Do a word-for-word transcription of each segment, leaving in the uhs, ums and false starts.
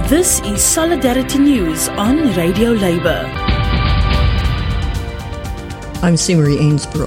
This is Solidarity News on Radio Labour. I'm Simarie Ainsborough.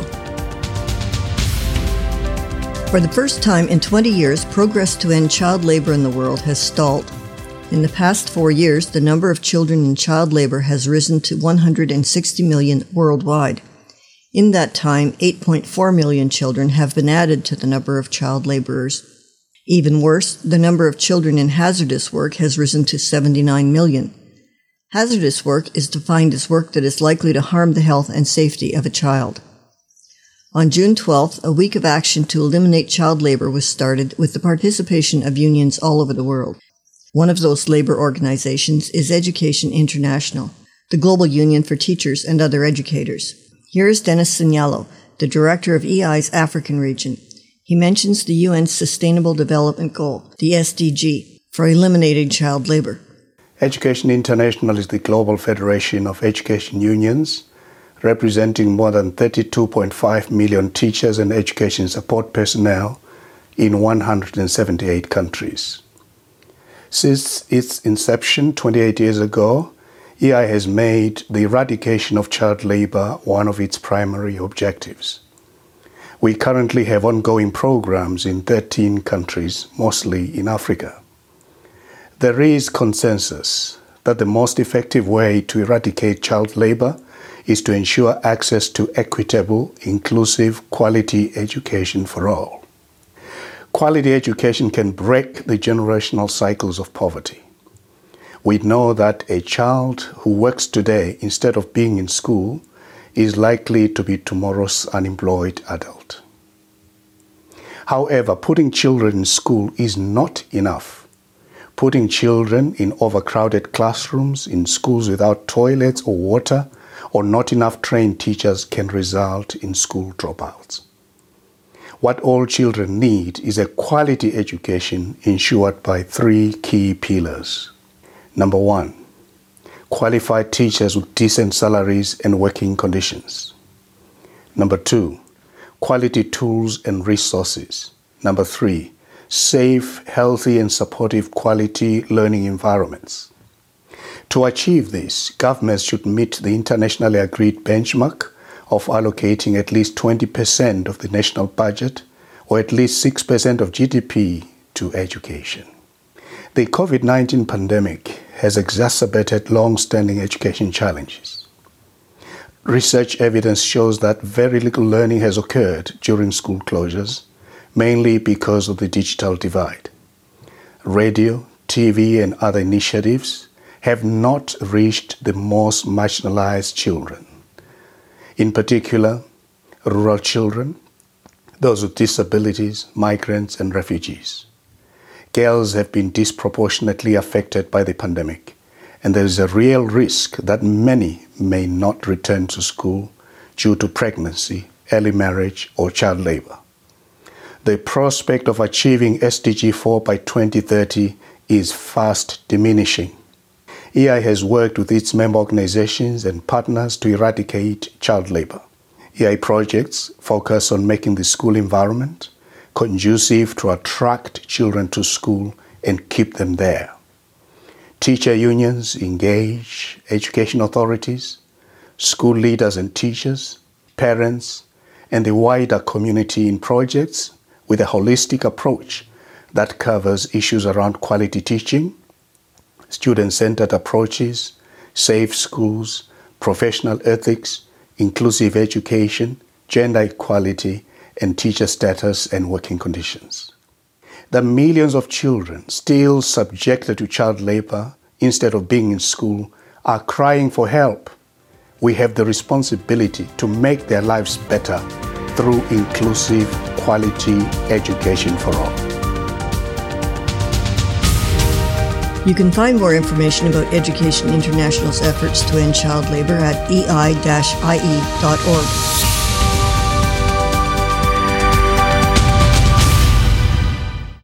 For the first time in twenty years, progress to end child labour in the world has stalled. In the past four years, the number of children in child labour has risen to one hundred sixty million worldwide. In that time, eight point four million children have been added to the number of child labourers. Even worse, the number of children in hazardous work has risen to seventy-nine million. Hazardous work is defined as work that is likely to harm the health and safety of a child. On June twelfth, a week of action to eliminate child labour was started with the participation of unions all over the world. One of those labour organizations is Education International, the global union for teachers and other educators. Here is Dennis Signalo, the director of E I's African region. He mentions the U N's Sustainable Development Goal, the S D G, for eliminating child labour. Education International is the global federation of education unions, representing more than thirty-two point five million teachers and education support personnel in one hundred seventy-eight countries. Since its inception twenty-eight years ago, E I has made the eradication of child labour one of its primary objectives. We currently have ongoing programs in thirteen countries, mostly in Africa. There is consensus that the most effective way to eradicate child labour is to ensure access to equitable, inclusive, quality education for all. Quality education can break the generational cycles of poverty. We know that a child who works today instead of being in school is likely to be tomorrow's unemployed adult. However, putting children in school is not enough. Putting children in overcrowded classrooms, in schools without toilets or water, or not enough trained teachers can result in school dropouts. What all children need is a quality education ensured by three key pillars. Number one, qualified teachers with decent salaries and working conditions. Number two, quality tools and resources. Number three, safe, healthy, and supportive quality learning environments. To achieve this, governments should meet the internationally agreed benchmark of allocating at least twenty percent of the national budget or at least six percent of G D P to education. The COVID nineteen pandemic has exacerbated long-standing education challenges. Research evidence shows that very little learning has occurred during school closures, mainly because of the digital divide. Radio, T V, and other initiatives have not reached the most marginalized children. In particular, rural children, those with disabilities, migrants, and refugees. Girls have been disproportionately affected by the pandemic, and there is a real risk that many may not return to school due to pregnancy, early marriage, or child labor. The prospect of achieving S D G four by twenty thirty is fast diminishing. E I has worked with its member organizations and partners to eradicate child labor. E I projects focus on making the school environment conducive to attract children to school and keep them there. Teacher unions engage education authorities, school leaders and teachers, parents, and the wider community in projects with a holistic approach that covers issues around quality teaching, student-centered approaches, safe schools, professional ethics, inclusive education, gender equality, and teacher status and working conditions. The millions of children still subjected to child labor instead of being in school are crying for help. We have the responsibility to make their lives better through inclusive, quality education for all. You can find more information about Education International's efforts to end child labour at e i dash i e dot org.